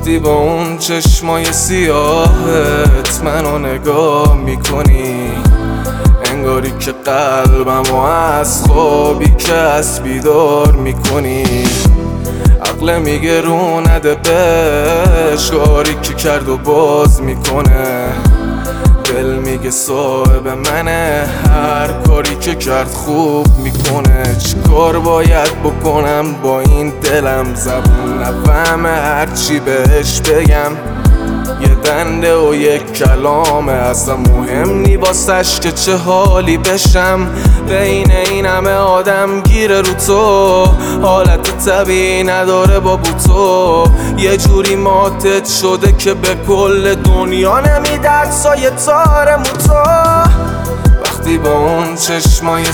وقتی با اون چشمای سیاهت منو نگاه میکنی، انگاری که قلبمو از خوابی که از بیدار میکنی. عقل میگه رو نده بهش، کاری که کرد و باز میکنه. دل میگه صاحب منه، هر کاری که کرد خوب میکنه. چی کار باید بکنم با این دلم؟ زبون نفهمه هرچی بهش بگم. یه دنده و یک کلامه، اصلا مهم نی واسش که چه حالی بشم. بین این همه آدم گیره رو تو، حالت طبیعی نداره بابو تو. یه جوری ماتت شده که به کل دنیا نمیدرد سایه تار موتو. وقتی با اون چشمای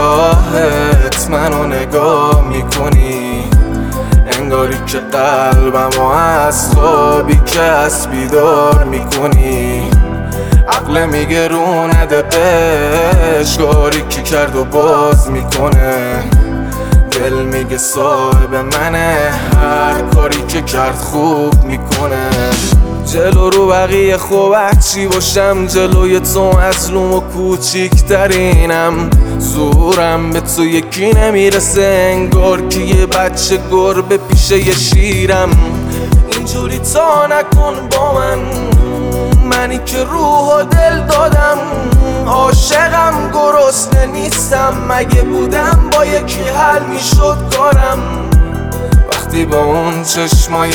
سیاهت منو نگاه میکنی، انگاری که قلبمو از خوابی که از بیدار میکنی. عقل میگه رو نده بهش، کاری که کرد و باز میکنه. دل میگه صاحب منه، هر کاری که کرد خوب میکنه. جلو رو بقیه خوب هرچی باشم، جلوی تو مظلوم و کوچیکترینم. زورم به تو یکی نمیرسه، انگار که یه بچه گربه پیش یه شیرم. اینجوری تا نکن با منی که روح و دل دادم. عاشقم گرسنه نیستم، مگه بودم با یکی حل میشد کارم. وقتی با اون چشمای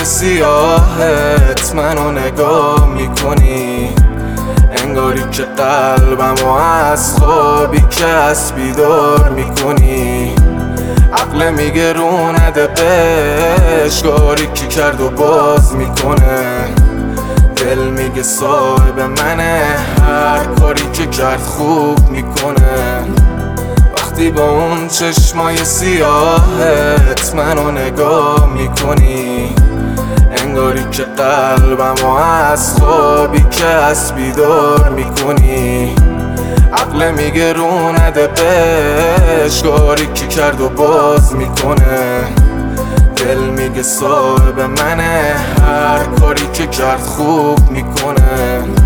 سیاهت منو نگاه میکنی، انگاری که قلبمو از خوابی که از بیدار میکنی. عقل میگه رو نده بهش، کاری که کرد و باز میکنه. دل میگه صاحب منه، هر کاری که کرد خوب میکنه. وقتی با اون چشمای سیاهت منو نگاه میکنی، انگاری که قلبمو از خوابی که از بیدار میکنی. عقل میگه رو نده بهش، کاری که کرد و باز میکنه. دل میگه صاحب منه، هر کاری که کرد خوب میکنه.